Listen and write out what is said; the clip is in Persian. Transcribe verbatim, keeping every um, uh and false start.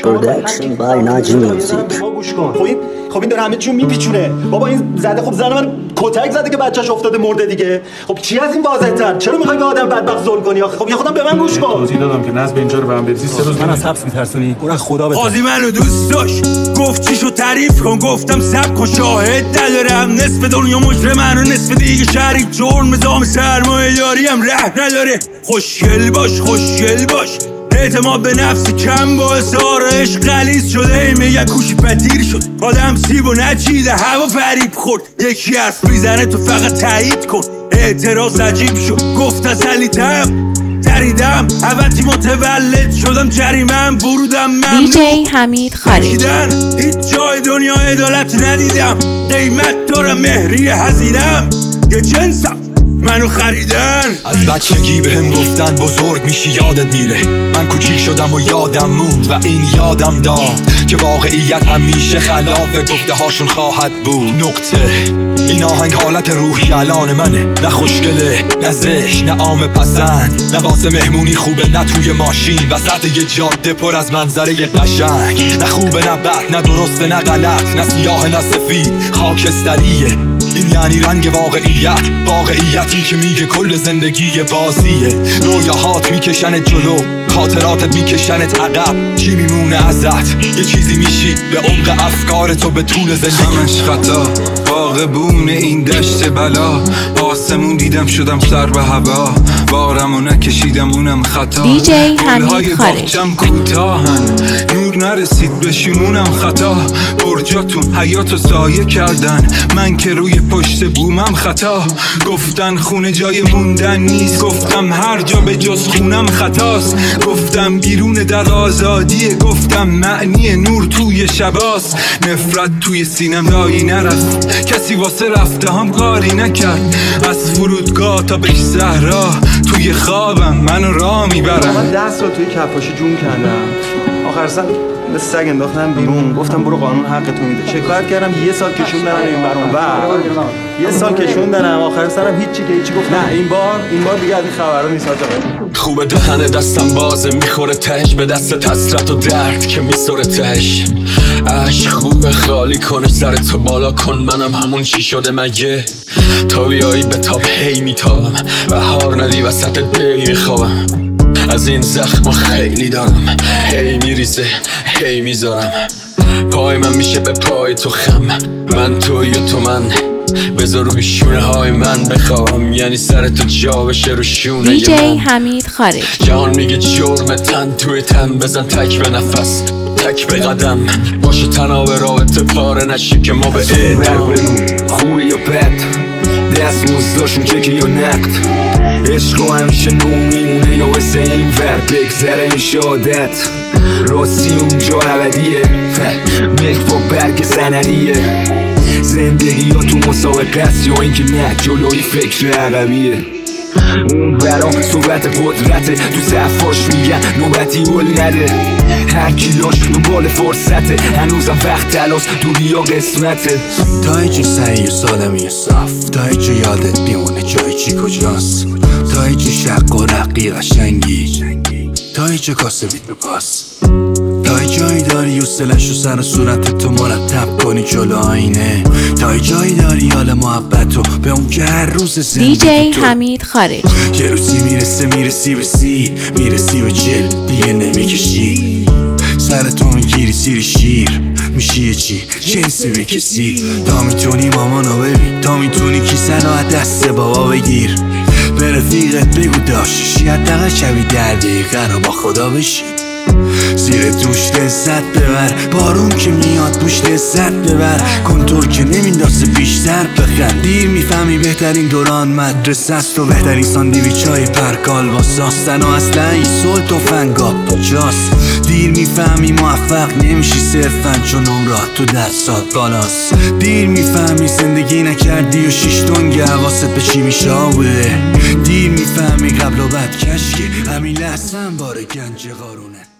Production by Naji Music. خب این خب این داره همه چیو میپیچونه. بابا این زده خب زن من کتک زده که بچه‌ش افتاده مرده دیگه. خب چی از این واضح‌تر؟ چرا میخوای به آدم بدبخت ظلم کنی آخه؟ خب یه خودم به من گوش کن. توضیح دادم که نظم اینجا رو به هم بریزی. سه روز من از حبس میترسونی. برو خدا بده. قاضی منو دوست داشت گفت چیشو تعریف کن، گفتم صبر کن شاهد ندارم، نصف دنیا مجرم منو نصف دیگه شریک جرم نظام سرمایه داری هم ره نداره. خوشگل باش خوشگل باش، اعتماد به نفس کم باعث آرایش غلیظ شده. ای میگه کوشی پدیر شد آدم سیب و نچیده هوا فریب خورد. یکی حرف میزنه تو فقط تایید کن. اعتراض عجیب شد گفت تسلی تم دریدم اوتی متولد شدم جریمم برودم من دیجی حمید خارجی. هیچ جای دنیا عدالت ندیدم، قیمت دارم مهری هزینم یه جنسم منو خریدن. از بچگی به هم گفتن بزرگ میشی یادت میره. من کوچیک شدم و یادم موند و این یادم داد که واقعیت همیشه خلاف گفته هاشون خواهد بود. نقطه این آهنگ حالت روحی الان منه، نه خوشگله نه زش نه عام پسند، نه واسه مهمونی خوبه نه توی ماشین وسط یه جاده پر از منظره قشنگ، نه خوبه نه بد نه درسته نه غلط، نه سیاه نه سفید خاکستریه. این یعنی رنگ واقعیت، واقعیتی که میگه کل زندگی بازیه. رویاهات میکشنت جلو، خاطراتت میکشنت عقب، چی میمونه ازت؟ یه چیزی میشی به عمق افکارتو به طول زندگی. همش خطا باغبون این دشت بلا، آسمون دیدم شدم سر به هوا، بارمو نکشیدم اونم خطا. دیجی حمید خارجی. کوتاهن نور نرسید بشیمونم خطا، برجاتون حیاتو سایه کردن من که روی پشت بومم خطا. گفتن خونه جای موندن نیست، گفتم هر جا به جز خونم خطاست. گفتم بیرون در آزادیه، گفتم معنی نور توی شباست. نفرت توی سینم رایی نرفت، کسی واسه رفته هم کاری نکرد. از فرودگاه تا به صحرا توی خوابم منو راه میبرن. من ده سال توی کفاشی جون کردم، آخر سر مثل سگ انداختم بیرون. گفتم برو قانون حق تو میده. شکایت کردم یه سال کشوندنم این برام و یه سال کشوندنم آخر سرم هیچی که هیچی گفت نه این بار این بار دیگه از این خبرا نیست آقا. خوبه دهن دستم بازه میخوره تهش به دست حسرت و درد که میسوره تهش. عشق خوبه خالی کنه سر تو بالا کن، منم همون چی شده مگه تا بیایی به تاب هی میتابم بهار ندی وسط دی میخوابم. از این زخم خیلی دارم، هی میریزه هی میذارم. پای من میشه به پای تو خم، من توی و تو من، بذار روی شونه های من بخوام، یعنی سر تو جا بشه رو شونه دیجی من. حمید خارجی. جان میگه جرم تن توی تن، بزن تک به نفس تک به قدم، باشه تنها به رابطه پاره نشی که ما به ادر بریم. خوبه یا بد دست موزداشون چکی یا نقد، عشق و همیشه نو میمونه یا واسه این ور بگذره این شادت. راستی اونجا عبدیه ملک با برگ سندیه، زندگی یا تو مسابقه است یا اینکه نه جلوی فکر عقبیه. اون برام صحبت قدرته، تو صفاش میگن نوبتی گل نده، هر کی داشت دنبال فرصته، هنوزم وقت تلاس دوری یا قسمته. تا ایچی سعی و سالمی و صاف، تا ایچی یادت بیمونه جای چی کجاست، تا ایچی شق و رقی قشنگی، تا ایچی کاسه بیت بپاس، تا جایی داری و سلش و سر و صورت تو مرتب کنی جلو آینه، تا جایی داری حال محبت رو به اون که هر روز زندگی تو. دیجی حمید خارجی. یه روزی میرسه میرسی به سی، میرسی به چل دیگه نمیکشی، سرتو میگیری سیری شیر میشی چی جنسی به کسی. تا میتونی مامانو ببین، تا میتونی کیسه رو از دست بابا بگیر، به رفیقت بگو داشتشی حداقل شبی در دقیقه رو با خدا بشی. زیر دوش لذت ببر، بارون که میاد دوش لذت ببر، کنتور که نمیندازه بیشتر بخند. دیر میفهمی بهترین دوران مدرسه است و بهترین ساندویچ های پرکال با ساستن و اصلا این سلط و فنگاب کجاست. دیر میفهمی موفق نمیشی صرفا چون عمرات تو دستات بالاست. دیر میفهمی زندگی نکردی و شیش دنگ حواست به چی میشه آبه. دیر میفهمی قبل و بعد کشکی همین لحظه هم بار گنج قارونه.